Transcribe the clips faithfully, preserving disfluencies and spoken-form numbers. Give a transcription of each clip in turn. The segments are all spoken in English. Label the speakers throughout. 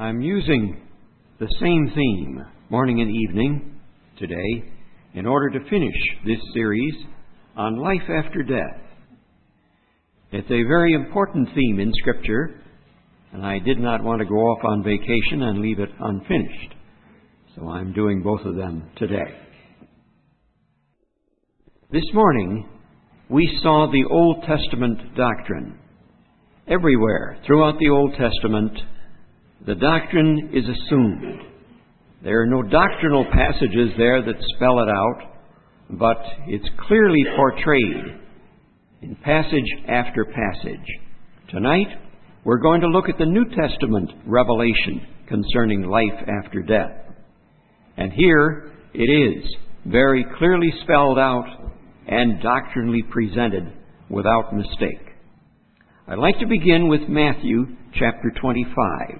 Speaker 1: I'm using the same theme, morning and evening, today, in order to finish this series on life after death. It's a very important theme in Scripture, and I did not want to go off on vacation and leave it unfinished. So I'm doing both of them today. This morning, we saw the Old Testament doctrine. Everywhere throughout the Old Testament, the doctrine is assumed. There are no doctrinal passages there that spell it out, but it's clearly portrayed in passage after passage. Tonight, we're going to look at the New Testament revelation concerning life after death. And here it is, very clearly spelled out and doctrinally presented without mistake. I'd like to begin with Matthew chapter twenty-five.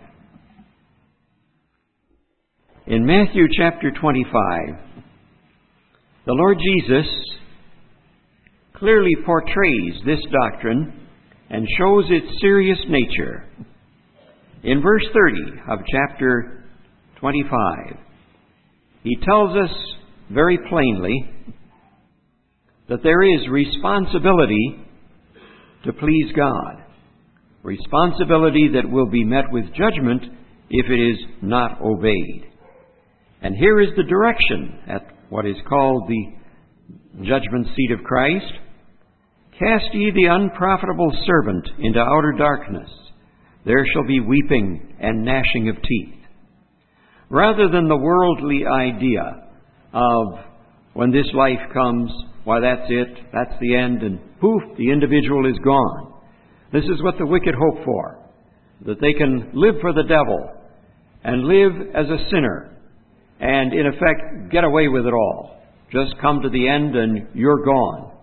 Speaker 1: In Matthew chapter twenty-five, the Lord Jesus clearly portrays this doctrine and shows its serious nature. In verse thirty of chapter twenty-five, He tells us very plainly that there is responsibility to please God. Responsibility that will be met with judgment if it is not obeyed. And here is the direction at what is called the judgment seat of Christ. Cast ye the unprofitable servant into outer darkness. There shall be weeping and gnashing of teeth. Rather than the worldly idea of when this life comes, why that's it, that's the end, and poof, the individual is gone. This is what the wicked hope for, that they can live for the devil and live as a sinner and, in effect, get away with it all. Just come to the end and you're gone.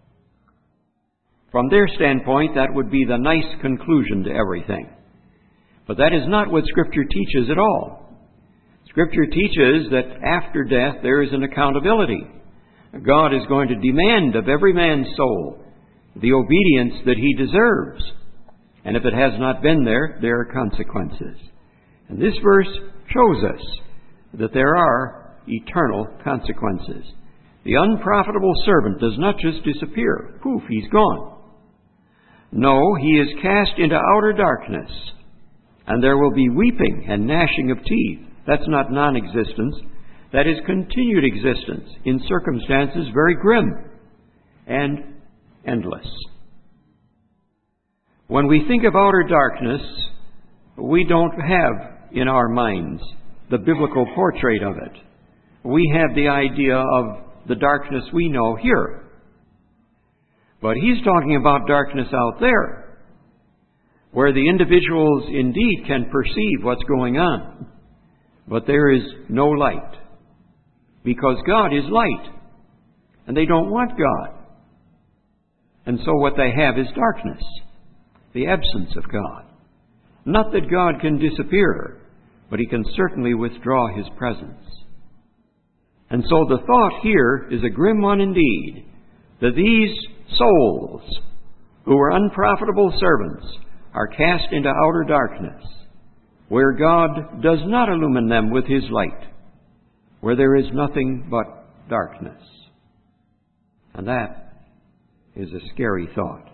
Speaker 1: From their standpoint, that would be the nice conclusion to everything. But that is not what Scripture teaches at all. Scripture teaches that after death there is an accountability. God is going to demand of every man's soul the obedience that he deserves. And if it has not been there, there are consequences. And this verse shows us that there are eternal consequences. The unprofitable servant does not just disappear. Poof, he's gone. No, he is cast into outer darkness, and there will be weeping and gnashing of teeth. That's not non-existence. That is continued existence in circumstances very grim and endless. When we think of outer darkness, we don't have in our minds the biblical portrait of it. We have the idea of the darkness we know here. But he's talking about darkness out there, where the individuals indeed can perceive what's going on, but there is no light. Because God is light, and they don't want God. And so what they have is darkness, the absence of God. Not that God can disappear, but He can certainly withdraw His presence. And so the thought here is a grim one indeed, that these souls, who are unprofitable servants, are cast into outer darkness, where God does not illumine them with His light, where there is nothing but darkness. And that is a scary thought.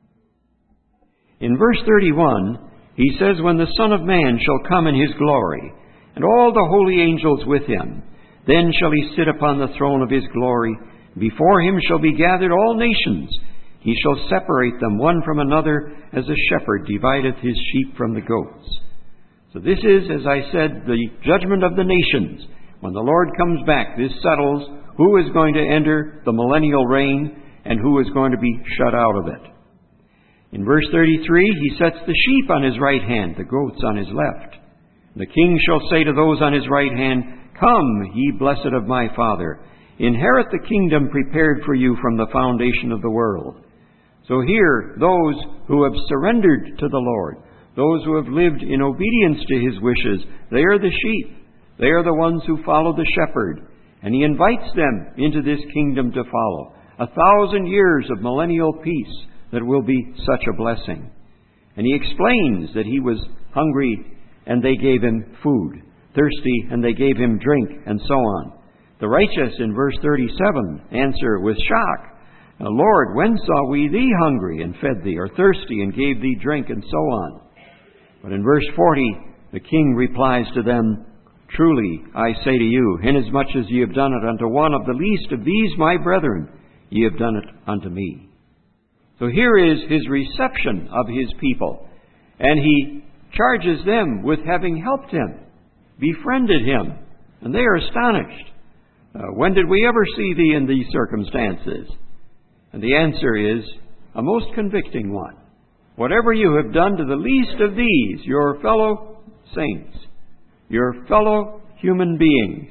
Speaker 1: In verse thirty-one, he says, When the Son of Man shall come in His glory, and all the holy angels with Him, then shall He sit upon the throne of His glory. Before Him shall be gathered all nations. He shall separate them one from another, as a shepherd divideth his sheep from the goats. So this is, as I said, the judgment of the nations. When the Lord comes back, this settles who is going to enter the millennial reign and who is going to be shut out of it. In verse thirty-three, He sets the sheep on His right hand, the goats on His left. The King shall say to those on His right hand, Come, ye blessed of my Father, inherit the kingdom prepared for you from the foundation of the world. So here, those who have surrendered to the Lord, those who have lived in obedience to His wishes, they are the sheep. They are the ones who follow the shepherd, and He invites them into this kingdom to follow. A thousand years of millennial peace that will be such a blessing. And He explains that He was hungry and they gave him food. Thirsty, and they gave him drink, and so on. The righteous, in verse thirty-seven, answer with shock, Lord, when saw we thee hungry, and fed thee, or thirsty, and gave thee drink, and so on? But in verse forty, the king replies to them, Truly, I say to you, inasmuch as ye have done it unto one of the least of these my brethren, ye have done it unto me. So here is his reception of his people, and he charges them with having helped him, befriended him, and they are astonished. Uh, when did we ever see thee in these circumstances? And the answer is a most convicting one. Whatever you have done to the least of these, your fellow saints, your fellow human beings,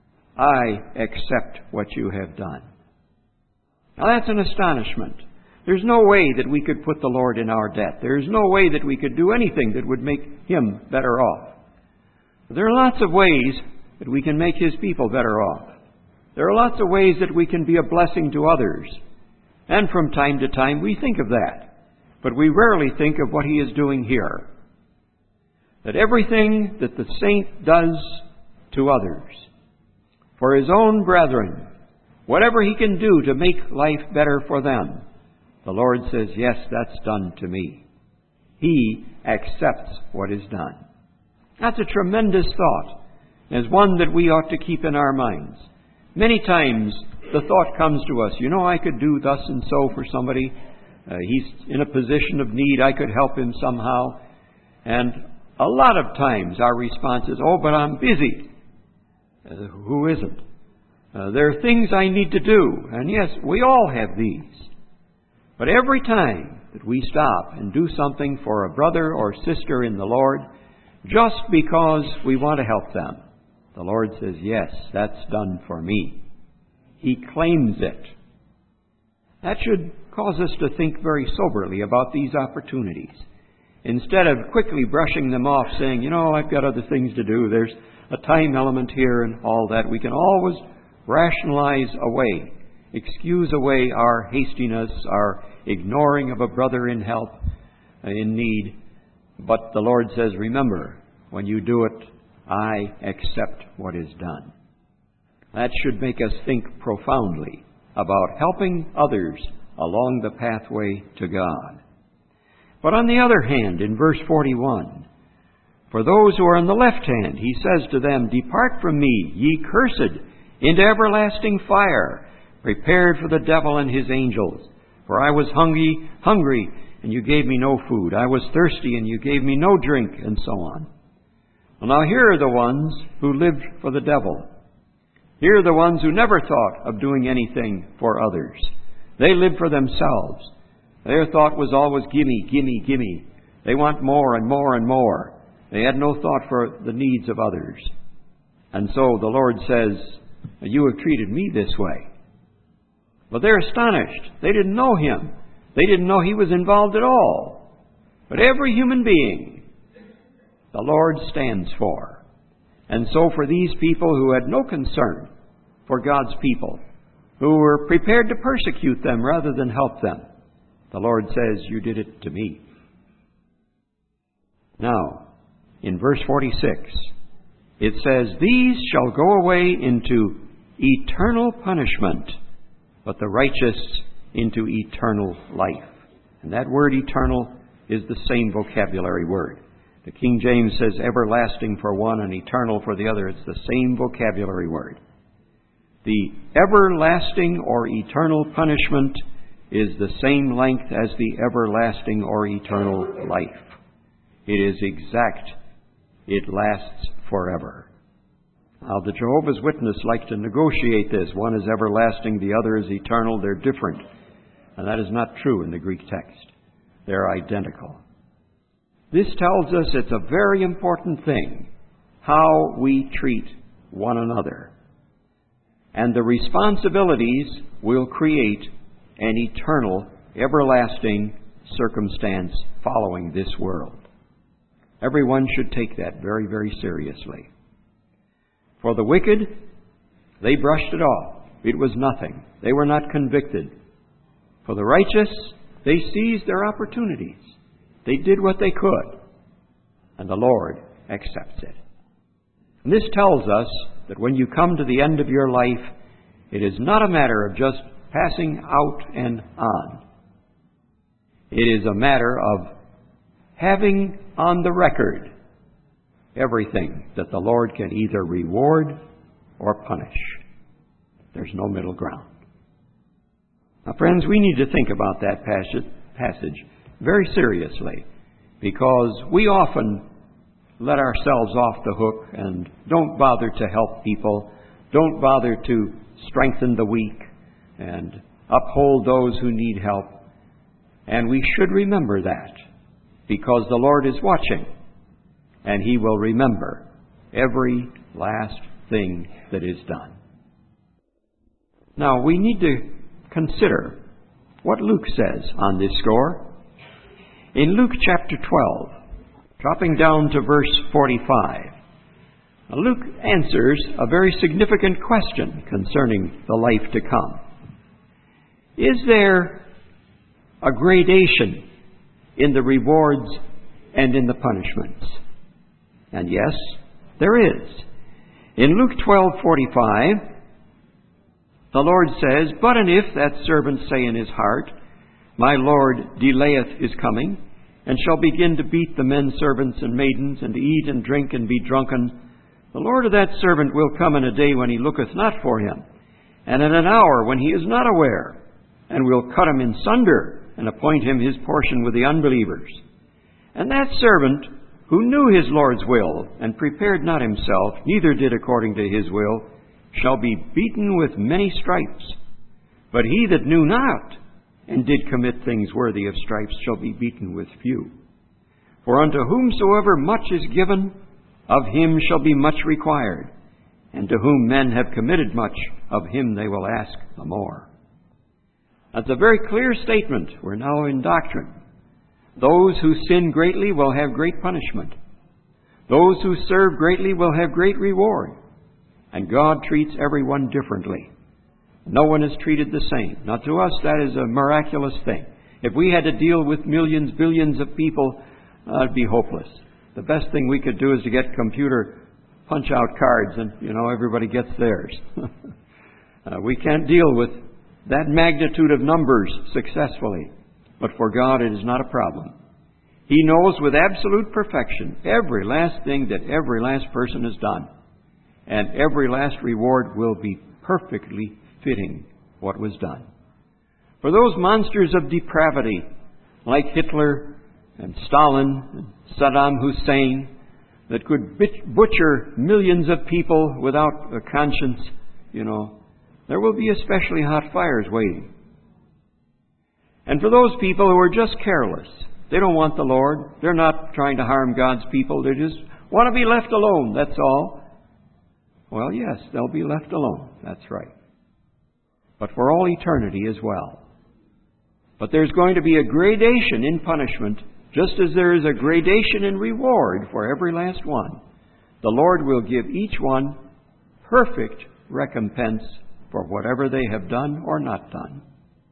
Speaker 1: I accept what you have done. Now that's an astonishment. There's no way that we could put the Lord in our debt. There's no way that we could do anything that would make him better off. There are lots of ways that we can make his people better off. There are lots of ways that we can be a blessing to others. And from time to time we think of that. But we rarely think of what he is doing here. That everything that the saint does to others, for his own brethren, whatever he can do to make life better for them, the Lord says, yes, that's done to me. He accepts what is done. That's a tremendous thought, as one that we ought to keep in our minds. Many times the thought comes to us, you know, I could do thus and so for somebody. Uh, he's in a position of need. I could help him somehow. And a lot of times our response is, oh, but I'm busy. Uh, who isn't? Uh, there are things I need to do. And yes, we all have these. But every time that we stop and do something for a brother or sister in the Lord, just because we want to help them, the Lord says, yes, that's done for me. He claims it. That should cause us to think very soberly about these opportunities. Instead of quickly brushing them off, saying, you know, I've got other things to do. There's a time element here and all that. We can always rationalize away, excuse away our hastiness, our ignoring of a brother in help, in need. But the Lord says, remember, when you do it, I accept what is done. That should make us think profoundly about helping others along the pathway to God. But on the other hand, in verse forty-one, for those who are on the left hand, he says to them, Depart from me, ye cursed, into everlasting fire, prepared for the devil and his angels. For I was hungry, hungry, and you gave me no food. I was thirsty, and you gave me no drink, and so on. Well, now here are the ones who lived for the devil. Here are the ones who never thought of doing anything for others. They lived for themselves. Their thought was always, gimme, gimme, gimme. They want more and more and more. They had no thought for the needs of others. And so the Lord says, you have treated me this way. But they're astonished. They didn't know him. They didn't know he was involved at all. But every human being, the Lord stands for. And so for these people who had no concern for God's people, who were prepared to persecute them rather than help them, the Lord says, you did it to me. Now, in verse forty-six, it says, These shall go away into eternal punishment, but the righteous into eternal life. And that word eternal is the same vocabulary word. The King James says everlasting for one and eternal for the other. It's the same vocabulary word. The everlasting or eternal punishment is the same length as the everlasting or eternal life. It is exact. It lasts forever. Now, the Jehovah's Witness like to negotiate this. One is everlasting, the other is eternal. They're different. And that is not true in the Greek text. They're identical. This tells us it's a very important thing, how we treat one another. And the responsibilities will create an eternal, everlasting circumstance following this world. Everyone should take that very, very seriously. For the wicked, they brushed it off. It was nothing. They were not convicted. For the righteous, they seized their opportunities. They did what they could. And the Lord accepts it. And this tells us that when you come to the end of your life, it is not a matter of just passing out and on. It is a matter of having on the record everything that the Lord can either reward or punish. There's no middle ground. Now, friends, we need to think about that passage very seriously, because we often let ourselves off the hook and don't bother to help people, don't bother to strengthen the weak and uphold those who need help. And we should remember that, because the Lord is watching, and He will remember every last thing that is done. Now, we need to consider what Luke says on this score. In Luke chapter twelve, dropping down to verse forty-five, Luke answers a very significant question concerning the life to come. Is there a gradation in the rewards and in the punishments? And yes, there is. In Luke twelve forty-five, the Lord says, "But and if that servant say in his heart, My Lord delayeth his coming, and shall begin to beat the men servants and maidens, and to eat and drink and be drunken, the Lord of that servant will come in a day when he looketh not for him, and in an hour when he is not aware, and will cut him in sunder, and appoint him his portion with the unbelievers. And that servant, who knew his Lord's will, and prepared not himself, neither did according to his will, shall be beaten with many stripes. But he that knew not, and did commit things worthy of stripes, shall be beaten with few. For unto whomsoever much is given, of him shall be much required. And to whom men have committed much, of him they will ask the more." That's a very clear statement. We're now in doctrine. Those who sin greatly will have great punishment. Those who serve greatly will have great reward. And God treats everyone differently. No one is treated the same. Now, to us, that is a miraculous thing. If we had to deal with millions, billions of people, uh, it'd be hopeless. The best thing we could do is to get computer punch-out cards, and, you know, everybody gets theirs. uh, we can't deal with that magnitude of numbers successfully. But for God, it is not a problem. He knows with absolute perfection every last thing that every last person has done. And every last reward will be perfectly fitting what was done. For those monsters of depravity, like Hitler and Stalin and Saddam Hussein, that could butcher millions of people without a conscience, you know, there will be especially hot fires waiting. And for those people who are just careless, they don't want the Lord, they're not trying to harm God's people, they just want to be left alone, that's all. Well, yes, they'll be left alone, that's right. But for all eternity as well. But there's going to be a gradation in punishment, just as there is a gradation in reward for every last one. The Lord will give each one perfect recompense for whatever they have done or not done.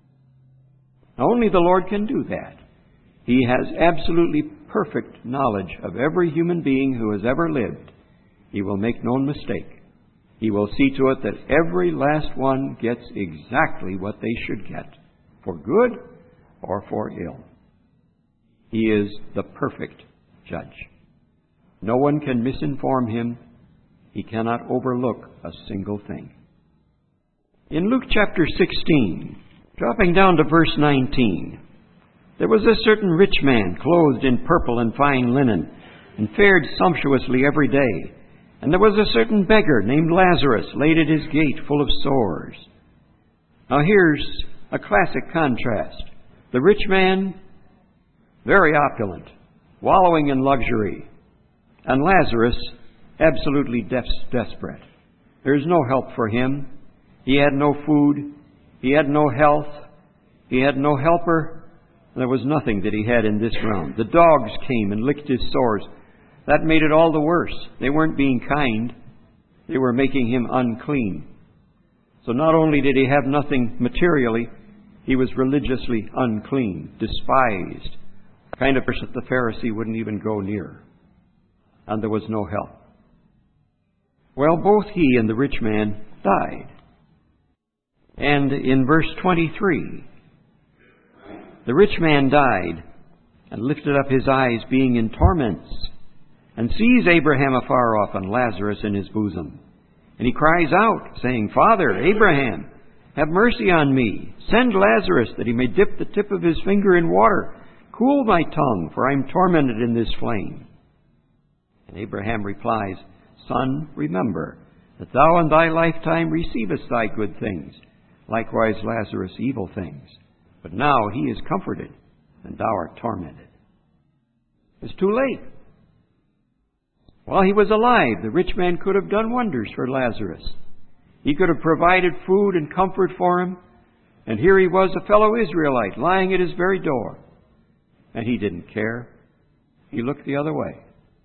Speaker 1: Now, only the Lord can do that. He has absolutely perfect knowledge of every human being who has ever lived. He will make no mistake. He will see to it that every last one gets exactly what they should get, for good or for ill. He is the perfect judge. No one can misinform Him. He cannot overlook a single thing. In Luke chapter sixteen, dropping down to verse nineteen, there was a certain rich man clothed in purple and fine linen, and fared sumptuously every day. And there was a certain beggar named Lazarus laid at his gate full of sores. Now here's a classic contrast. The rich man, very opulent, wallowing in luxury. And Lazarus, absolutely des- desperate. There's no help for him. He had no food. He had no health. He had no helper. There was nothing that he had in this realm. The dogs came and licked his sores. That made it all the worse. They weren't being kind. They were making him unclean. So not only did he have nothing materially, he was religiously unclean, despised, the kind of person that the Pharisee wouldn't even go near. and there was no help. Well, both he and the rich man died. And in verse twenty-three, the rich man died and lifted up his eyes, being in torments, and sees Abraham afar off and Lazarus in his bosom. And he cries out, saying, Father, Abraham, have mercy on me. Send Lazarus, that he may dip the tip of his finger in water. Cool my tongue, for I am tormented in this flame. And Abraham replies, Son, remember that thou in thy lifetime receivest thy good things, likewise Lazarus evil things. But now he is comforted, and thou art tormented. It's too late. While he was alive, the rich man could have done wonders for Lazarus. He could have provided food and comfort for him. And here he was, a fellow Israelite, lying at his very door. And he didn't care. He looked the other way.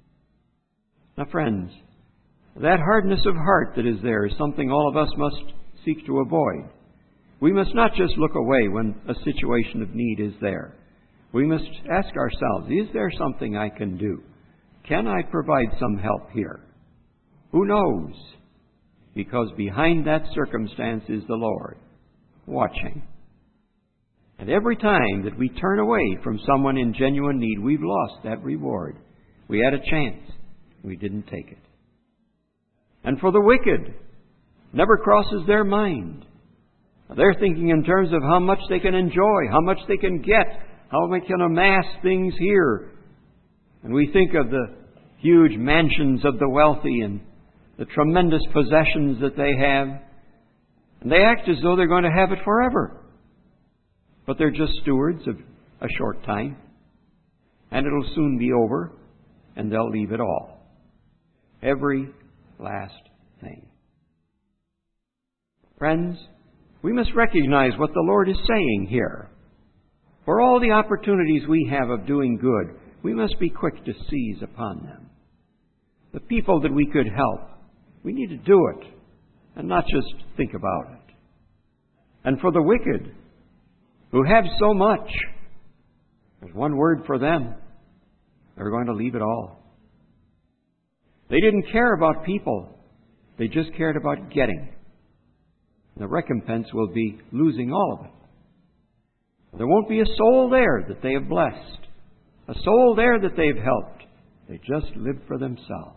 Speaker 1: Now, friends, that hardness of heart that is there is something all of us must seek to avoid. We must not just look away when a situation of need is there. We must ask ourselves, is there something I can do? Can I provide some help here? Who knows? Because behind that circumstance is the Lord, watching. And every time that we turn away from someone in genuine need, we've lost that reward. We had a chance. We didn't take it. And for the wicked, never crosses their mind. They're thinking in terms of how much they can enjoy, how much they can get, how they can amass things here. And we think of the huge mansions of the wealthy and the tremendous possessions that they have. And they act as though they're going to have it forever. But they're just stewards of a short time. And it'll soon be over, and they'll leave it all. Every last thing. Friends, we must recognize what the Lord is saying here. For all the opportunities we have of doing good, we must be quick to seize upon them. The people that we could help, we need to do it and not just think about it. And for the wicked, who have so much, there's one word for them. They're going to leave it all. They didn't care about people. They just cared about getting. The recompense will be losing all of it. There won't be a soul there that they have blessed, a soul there that they've helped. They just live for themselves.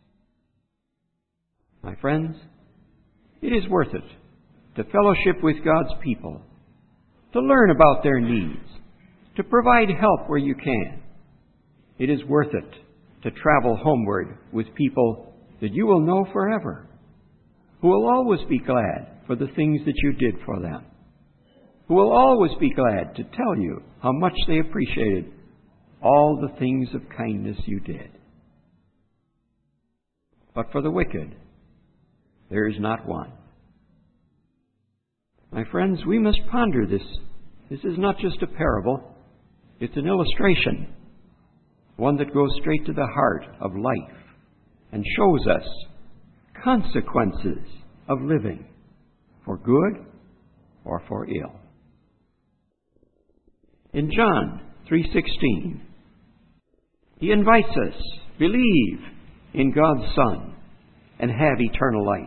Speaker 1: My friends, it is worth it to fellowship with God's people, to learn about their needs, to provide help where you can. It is worth it to travel homeward with people that you will know forever, who will always be glad for the things that you did for them, who will always be glad to tell you how much they appreciated all the things of kindness you did. But for the wicked, there is not one. My friends, we must ponder this. This is not just a parable. It's an illustration, one that goes straight to the heart of life and shows us consequences of living, for good or for ill. In John three sixteen, he invites us, believe in God's Son and have eternal life.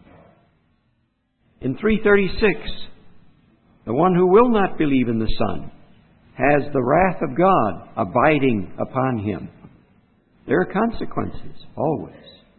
Speaker 1: In three thirty-six, the one who will not believe in the Son has the wrath of God abiding upon him. There are consequences, always.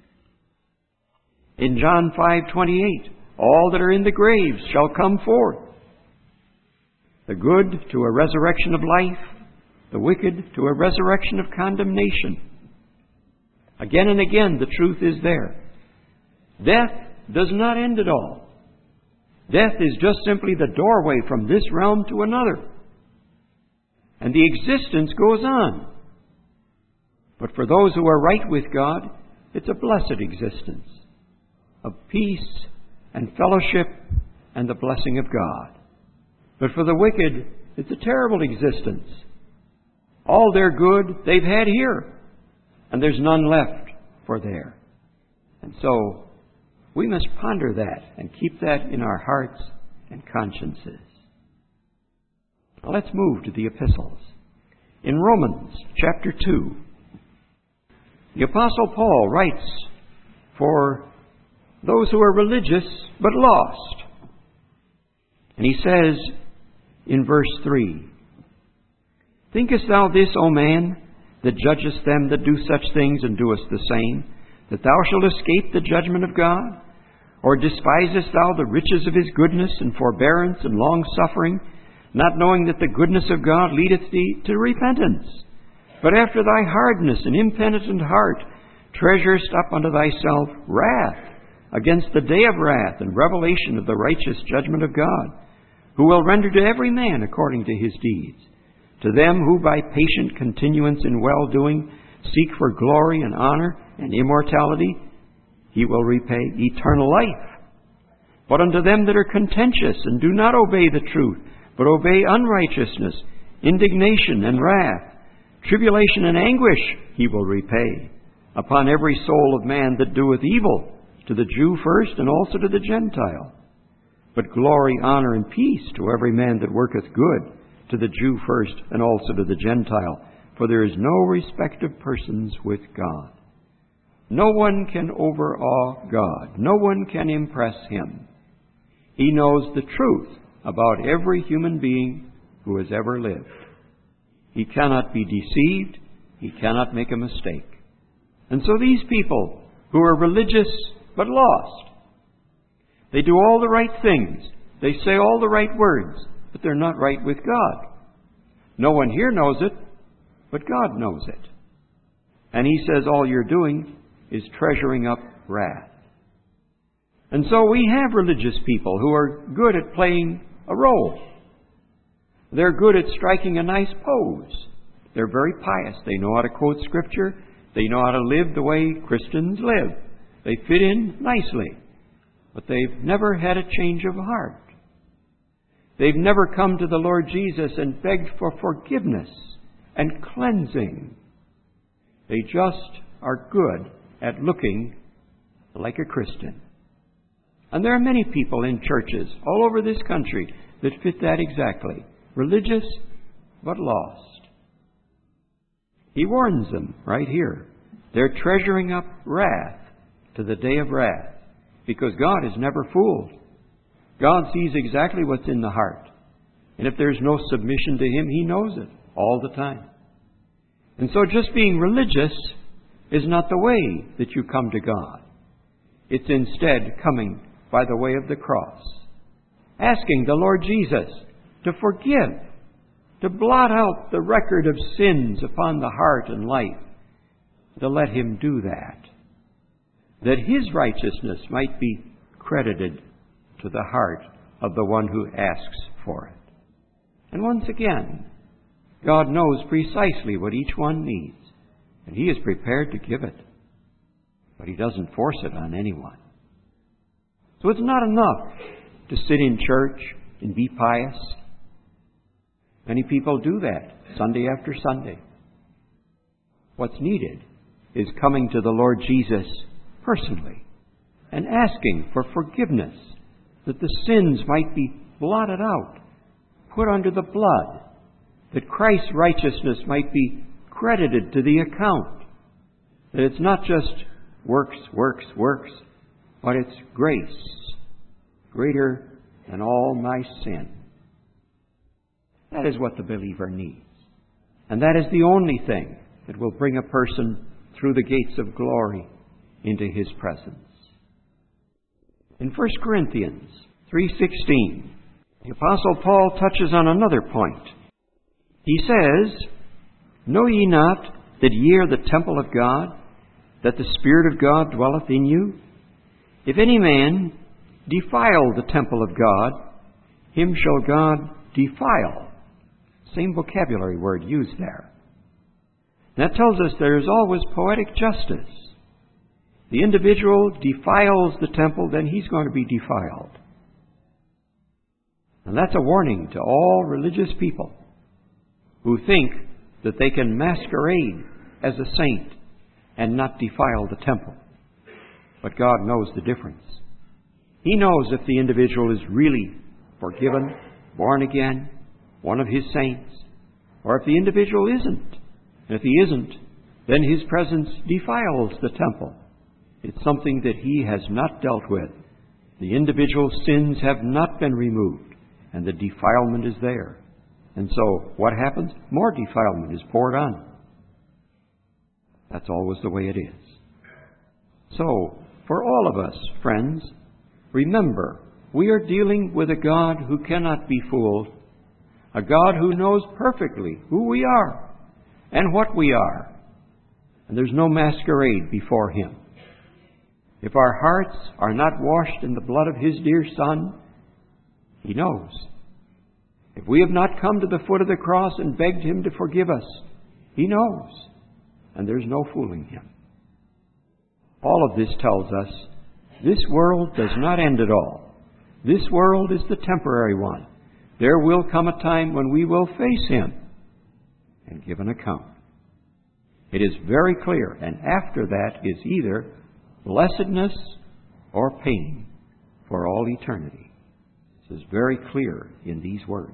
Speaker 1: In John five twenty-eight, all that are in the graves shall come forth. The good to a resurrection of life, the wicked to a resurrection of condemnation. Again and again, the truth is there. Death does not end at all. Death is just simply the doorway from this realm to another. And the existence goes on. But for those who are right with God, it's a blessed existence of peace and fellowship and the blessing of God. But for the wicked, it's a terrible existence. All their good they've had here, and there's none left for there. And so, we must ponder that and keep that in our hearts and consciences. Now let's move to the epistles. In Romans chapter two, The Apostle Paul writes for those who are religious but lost. And he says in verse three, "Thinkest thou this, O man, that judgest them that do such things and doest the same, that thou shalt escape the judgment of God? Or despisest thou the riches of His goodness and forbearance and long-suffering, not knowing that the goodness of God leadeth thee to repentance? But after thy hardness and impenitent heart treasurest up unto thyself wrath against the day of wrath and revelation of the righteous judgment of God, who will render to every man according to his deeds. To them who by patient continuance in well-doing seek for glory and honor and immortality, He will repay eternal life. But unto them that are contentious and do not obey the truth, but obey unrighteousness, indignation and wrath, tribulation and anguish He will repay, upon every soul of man that doeth evil, to the Jew first and also to the Gentile. But glory, honor, and peace to every man that worketh good, to the Jew first and also to the Gentile. For there is no respect of persons with God." No one can overawe God. No one can impress Him. He knows the truth about every human being who has ever lived. He cannot be deceived. He cannot make a mistake. And so these people who are religious but lost, they do all the right things. They say all the right words, but they're not right with God. No one here knows it, but God knows it. And He says all you're doing is treasuring up wrath. And so we have religious people who are good at playing a role. They're good at striking a nice pose. They're very pious. They know how to quote Scripture. They know how to live the way Christians live. They fit in nicely. But they've never had a change of heart. They've never come to the Lord Jesus and begged for forgiveness and cleansing. They just are good at looking like a Christian. And there are many people in churches all over this country that fit that exactly. Religious, but lost. He warns them right here. They're treasuring up wrath to the day of wrath, because God is never fooled. God sees exactly what's in the heart. And if there's no submission to Him, He knows it all the time. And so just being religious is not the way that you come to God. It's instead coming by the way of the cross, asking the Lord Jesus to forgive, to blot out the record of sins upon the heart and life, to let Him do that, that His righteousness might be credited to the heart of the one who asks for it. And once again, God knows precisely what each one needs, and He is prepared to give it. But He doesn't force it on anyone. So it's not enough to sit in church and be pious. Many people do that Sunday after Sunday. What's needed is coming to the Lord Jesus personally and asking for forgiveness, that the sins might be blotted out, put under the blood, that Christ's righteousness might be credited to the account, that it's not just works, works, works, but it's grace, greater than all my sin. That is what the believer needs. And that is the only thing that will bring a person through the gates of glory into His presence. In First Corinthians three sixteen, the Apostle Paul touches on another point. He says, "Know ye not that ye are the temple of God, that the Spirit of God dwelleth in you? If any man defile the temple of God, him shall God defile." Same vocabulary word used there. That tells us there is always poetic justice. The individual defiles the temple, then he's going to be defiled. And that's a warning to all religious people who think that they can masquerade as a saint and not defile the temple. But God knows the difference. He knows if the individual is really forgiven, born again, one of His saints, or if the individual isn't. And if he isn't, then His presence defiles the temple. It's something that He has not dealt with. The individual sins have not been removed, and the defilement is there. And so, what happens? More defilement is poured on. That's always the way it is. So, for all of us, friends, remember, we are dealing with a God who cannot be fooled, a God who knows perfectly who we are and what we are. And there's no masquerade before Him. If our hearts are not washed in the blood of His dear Son, He knows. If we have not come to the foot of the cross and begged Him to forgive us, He knows. And there's no fooling Him. All of this tells us this world does not end at all. This world is the temporary one. There will come a time when we will face Him and give an account. It is very clear, and after that is either blessedness or pain for all eternity. This is very clear in these words.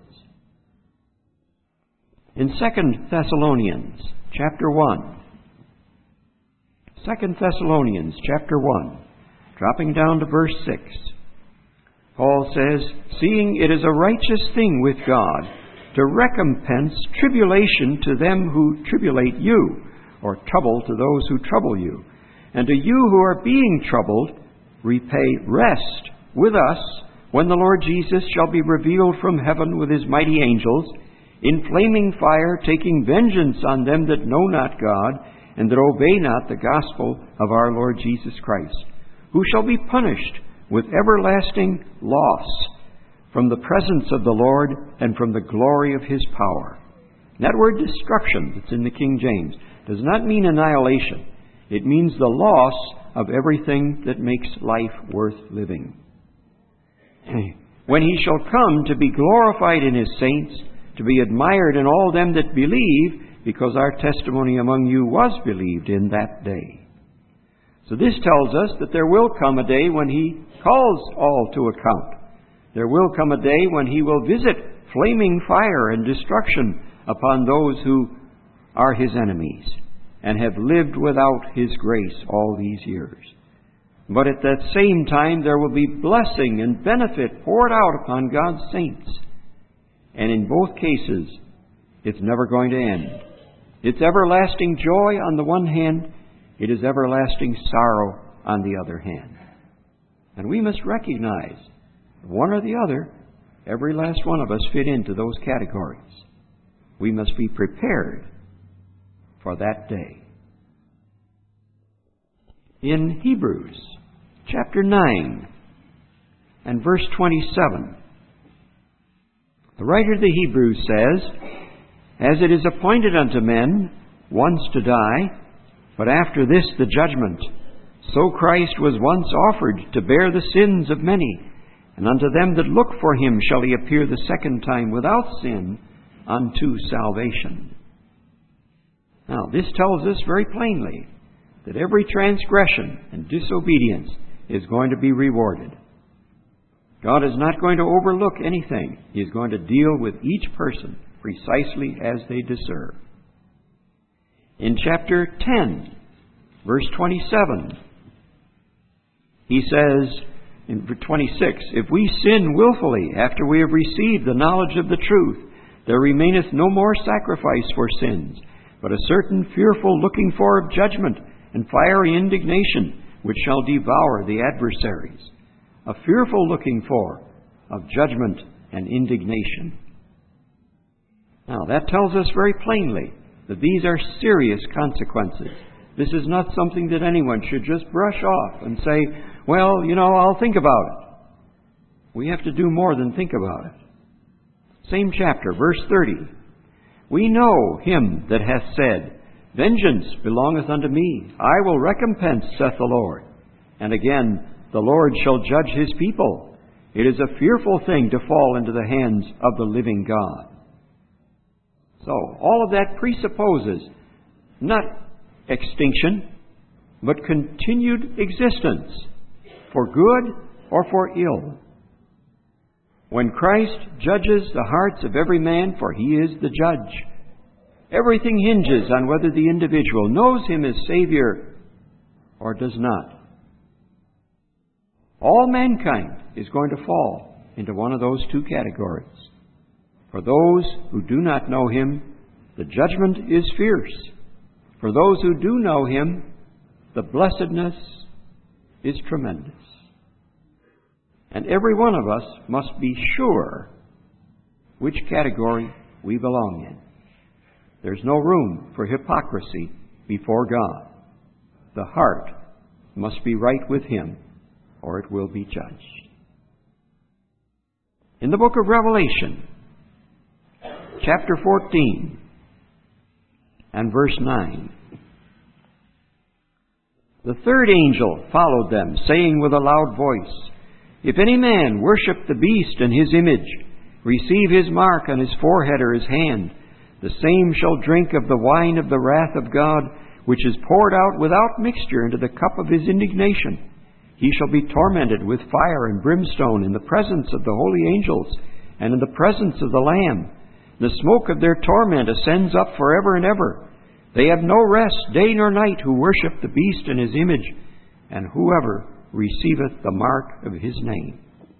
Speaker 1: In Second Thessalonians chapter one, Second Thessalonians chapter one, dropping down to verse six, Paul says, "Seeing it is a righteous thing with God to recompense tribulation to them who tribulate you, or trouble to those who trouble you, and to you who are being troubled, repay rest with us when the Lord Jesus shall be revealed from heaven with His mighty angels, in flaming fire, taking vengeance on them that know not God, and that obey not the gospel of our Lord Jesus Christ, who shall be punished with everlasting loss from the presence of the Lord and from the glory of His power." And that word destruction that's in the King James does not mean annihilation. It means the loss of everything that makes life worth living. When He shall come to be glorified in His saints, to be admired in all them that believe, because our testimony among you was believed in that day. So this tells us that there will come a day when He calls all to account. There will come a day when He will visit flaming fire and destruction upon those who are His enemies and have lived without His grace all these years. But at that same time, there will be blessing and benefit poured out upon God's saints. And in both cases, it's never going to end. It's everlasting joy on the one hand, it is everlasting sorrow on the other hand. And we must recognize, one or the other, every last one of us fit into those categories. We must be prepared for that day. In Hebrews chapter nine and verse twenty-seven, the writer of the Hebrews says, "As it is appointed unto men once to die, but after this the judgment, so Christ was once offered to bear the sins of many, and unto them that look for Him shall He appear the second time without sin unto salvation." Now, this tells us very plainly that every transgression and disobedience is going to be rewarded. God is not going to overlook anything. He is going to deal with each person precisely as they deserve. In chapter ten, verse twenty-seven, he says, in verse twenty-six, "If we sin willfully after we have received the knowledge of the truth, there remaineth no more sacrifice for sins, but a certain fearful looking for of judgment and fiery indignation, which shall devour the adversaries." A fearful looking for of judgment and indignation. Now, that tells us very plainly that these are serious consequences. This is not something that anyone should just brush off and say, well, you know, I'll think about it. We have to do more than think about it. Same chapter, verse thirty. "We know Him that hath said, Vengeance belongeth unto me. I will recompense, saith the Lord. And again, the Lord shall judge His people. It is a fearful thing to fall into the hands of the living God." So, all of that presupposes not extinction, but continued existence, for good or for ill. When Christ judges the hearts of every man, for He is the judge, Everything hinges on whether the individual knows Him as Savior or does not. All mankind is going to fall into one of those two categories. For those who do not know Him, the judgment is fierce. For those who do know Him, the blessedness is tremendous. And every one of us must be sure which category we belong in. There's no room for hypocrisy before God. The heart must be right with Him, or it will be judged. In the book of Revelation, chapter fourteen and verse nine, the third angel followed them, saying with a loud voice, If any man worship the beast and his image, receive his mark on his forehead or his hand, the same shall drink of the wine of the wrath of God, which is poured out without mixture into the cup of his indignation. He shall be tormented with fire and brimstone in the presence of the holy angels and in the presence of the Lamb. The smoke of their torment ascends up forever and ever. They have no rest day nor night who worship the beast and his image, and whoever receiveth the mark of his name.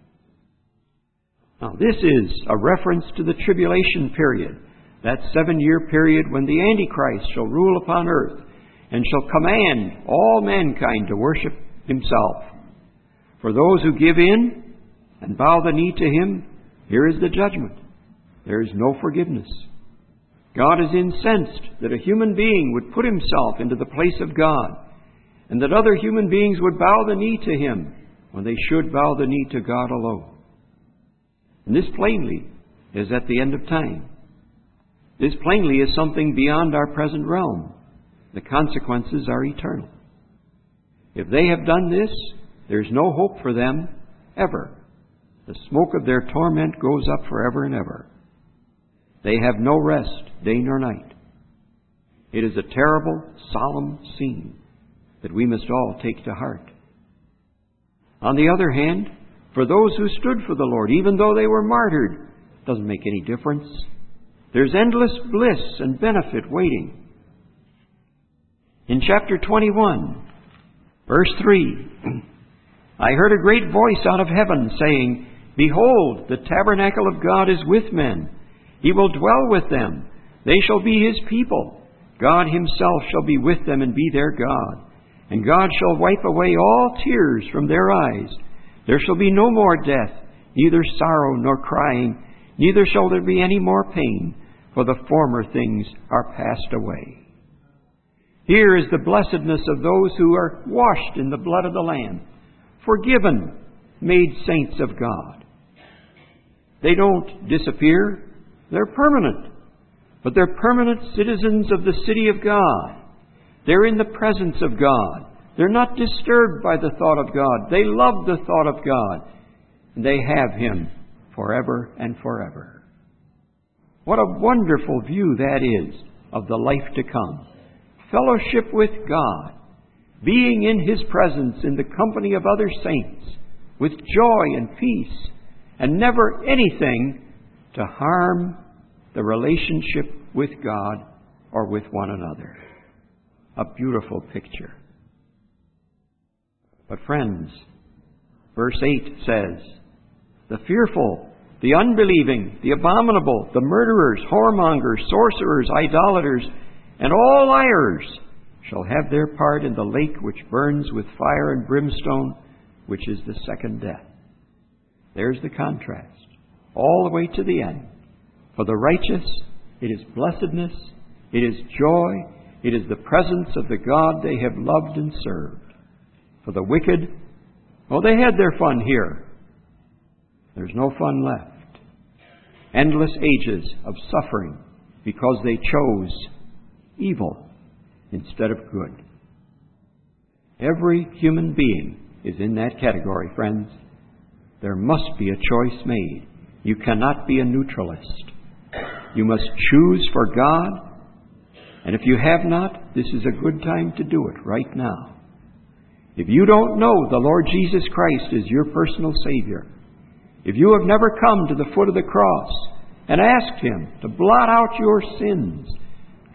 Speaker 1: Now, this is a reference to the tribulation period, that seven-year period when the Antichrist shall rule upon earth and shall command all mankind to worship himself. For those who give in and bow the knee to him, here is the judgment. There is no forgiveness. God is incensed that a human being would put himself into the place of God, and that other human beings would bow the knee to him when they should bow the knee to God alone. And this plainly is at the end of time. This plainly is something beyond our present realm. The consequences are eternal. If they have done this, there's no hope for them ever. The smoke of their torment goes up forever and ever. They have no rest day nor night. It is a terrible, solemn scene that we must all take to heart. On the other hand, for those who stood for the Lord, even though they were martyred, doesn't make any difference. There's endless bliss and benefit waiting. In chapter twenty-one, verse three, I heard a great voice out of heaven saying, Behold, the tabernacle of God is with men. He will dwell with them. They shall be His people. God Himself shall be with them and be their God. And God shall wipe away all tears from their eyes. There shall be no more death, neither sorrow nor crying, neither shall there be any more pain, for the former things are passed away. Here is the blessedness of those who are washed in the blood of the Lamb, forgiven, made saints of God. They don't disappear. They're permanent. But they're permanent citizens of the city of God. They're in the presence of God. They're not disturbed by the thought of God. They love the thought of God. And they have Him forever and forever. What a wonderful view that is of the life to come. Fellowship with God. Being in His presence in the company of other saints. With joy and peace. And never anything to harm the relationship with God or with one another. A beautiful picture. But friends, verse eight says, The fearful, the unbelieving, the abominable, the murderers, whoremongers, sorcerers, idolaters, and all liars shall have their part in the lake which burns with fire and brimstone, which is the second death. There's the contrast, all the way to the end. For the righteous, it is blessedness, it is joy, it is the presence of the God they have loved and served. For the wicked, well, they had their fun here. There's no fun left. Endless ages of suffering because they chose evil instead of good. Every human being is in that category, friends. There must be a choice made. You cannot be a neutralist. You must choose for God. And if you have not, this is a good time to do it right now. If you don't know the Lord Jesus Christ as your personal Savior, if you have never come to the foot of the cross and asked Him to blot out your sins,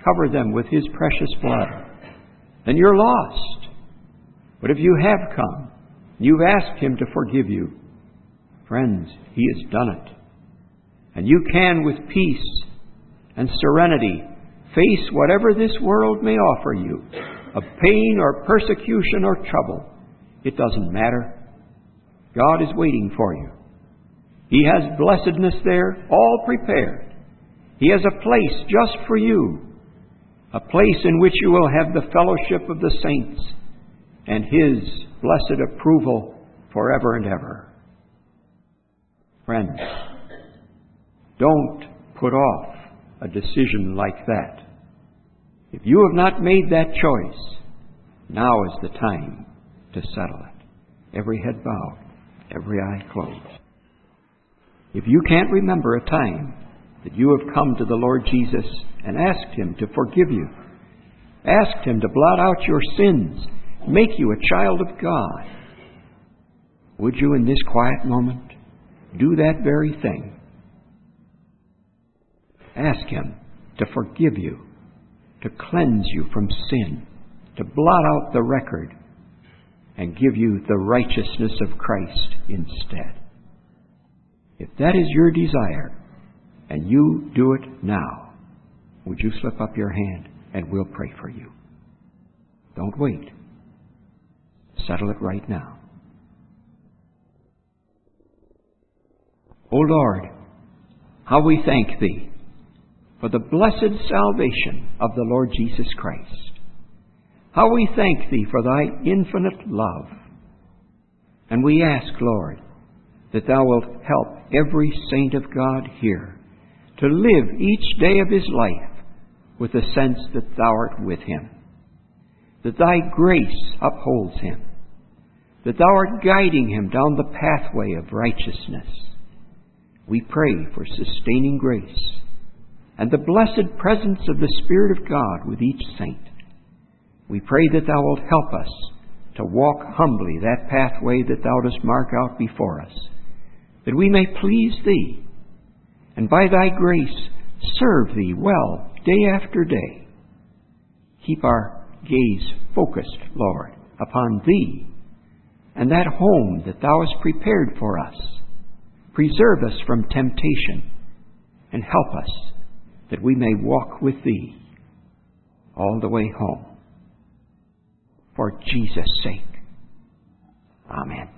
Speaker 1: cover them with His precious blood, then you're lost. But if you have come, you've asked Him to forgive you, friends, He has done it. And you can, with peace and serenity, face whatever this world may offer you, of pain or persecution or trouble. It doesn't matter. God is waiting for you. He has blessedness there, all prepared. He has a place just for you, a place in which you will have the fellowship of the saints and His blessed approval forever and ever. Friends, don't put off a decision like that. If you have not made that choice, now is the time to settle it. Every head bowed, every eye closed. If you can't remember a time that you have come to the Lord Jesus and asked Him to forgive you, asked Him to blot out your sins, make you a child of God, would you in this quiet moment do that very thing? Ask Him to forgive you, to cleanse you from sin, to blot out the record, and give you the righteousness of Christ instead. If that is your desire, and you do it now, would you slip up your hand and we'll pray for you? Don't wait. Settle it right now. O Lord, how we thank Thee for the blessed salvation of the Lord Jesus Christ. How we thank Thee for Thy infinite love. And we ask, Lord, that Thou wilt help every saint of God here to live each day of his life with the sense that Thou art with him, that Thy grace upholds him, that Thou art guiding him down the pathway of righteousness. We pray for sustaining grace and the blessed presence of the Spirit of God with each saint. We pray that Thou wilt help us to walk humbly that pathway that Thou dost mark out before us, that we may please Thee, and by Thy grace serve Thee well day after day. Keep our gaze focused, Lord, upon Thee and that home that Thou hast prepared for us. Preserve us from temptation and help us that we may walk with Thee all the way home. For Jesus' sake. Amen.